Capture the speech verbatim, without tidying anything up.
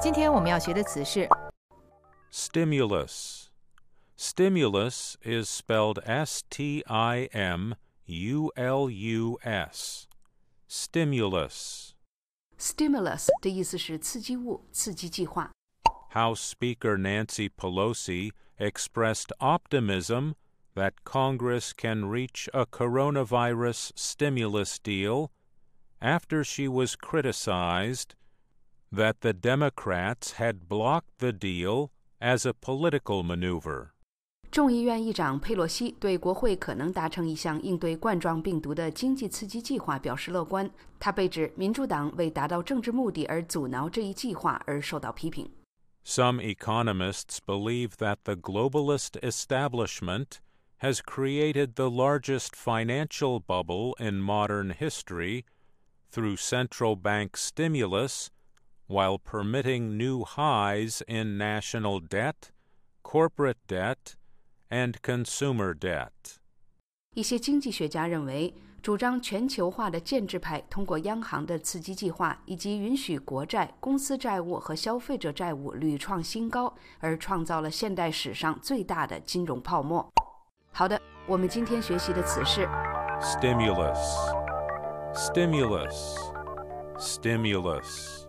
今天我们要学的词是 Stimulus. Stimulus is spelled S T I M U L U S. Stimulus. Stimulus 的意思是刺激物、刺激计划。 House Speaker Nancy Pelosi expressed optimism that Congress can reach a coronavirus stimulus deal after she was criticized that the Democrats had blocked the deal as a political maneuver. 众议院议长佩洛西对国会可能达成一项应对冠状病毒的经济刺激计划表示乐观。他被指民主党为达到政治目的而阻挠这一计划而受到批评。 Some economists believe that the globalist establishment has created the largest financial bubble in modern history through central bank stimulus while permitting new highs in national debt, corporate debt, and consumer debt. 一些经济学家认为，主张全球化的建制派通过央行的刺激计划以及允许国债、公司债务和消费者债务屡创新高，而创造了现代史上最大的金融泡沫。好的，我们今天学习的词是 Stimulus. Stimulus. Stimulus.